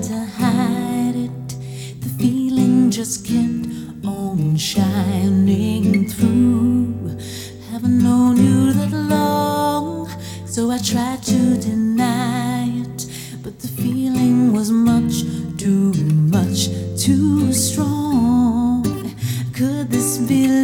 to hide it. The feeling just kept on shining through. Haven't known you that long, so I tried to deny it, but the feeling was much too